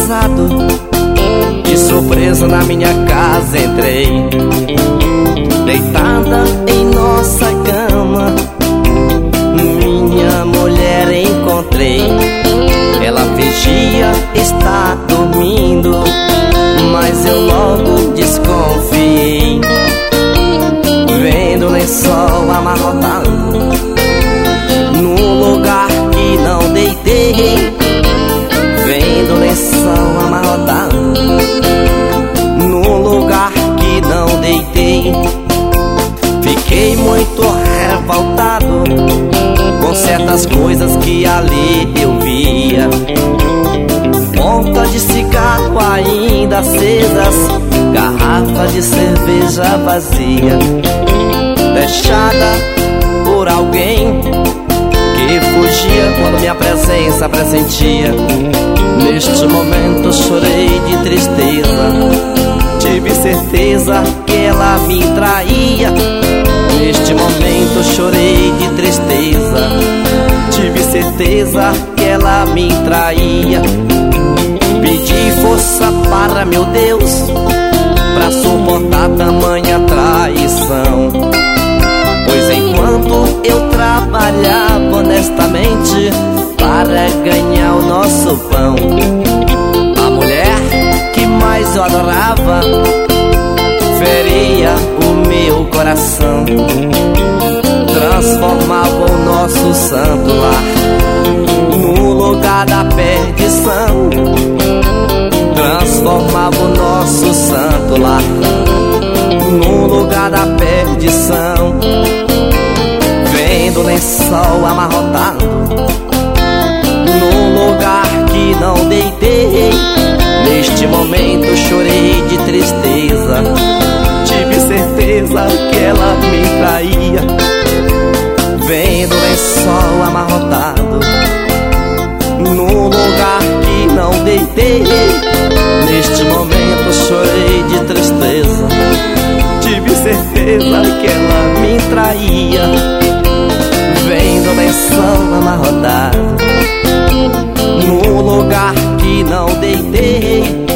passado, de surpresa na minha casa entrei. Deitada em nossa cama, minha mulher encontrei. Ela fingia estar dormindo, mas eu logo desconfiei. Vendo o lençol amarrotado num lugar que não deitei. Vendo o lençol amarrotado num lugar que não deitei. Fiquei muito revoltado com certas coisas que ali eu via. Pontas de cigarro ainda acesas, garrafa de cerveja vazia, deixada por alguém que fugia quando minha presença pressentia. Neste momento chorei de tristeza, tive certeza que ela me traía. Neste momento chorei de tristeza, tive certeza que ela me traía. Pedi força para meu Deus, pra suportar tamanha traição, pois enquanto eu trabalhava honestamente para ganhar o nosso pão, a mulher que mais eu adorava feria o meu coração, transformava o nosso santo lar no lugar da perdição. Transformava o nosso santo lar no lugar da perdição. Vendo o lençol amarrotado num lugar que não deitei. Neste momento chorei de tristeza, tive certeza que ela me traía. Vendo o lençol amarrotado num lugar que não deitei. Neste momento chorei de tristeza, tive certeza que ela me traía. Vendo o lençol amarrotado num lugar que não deitei.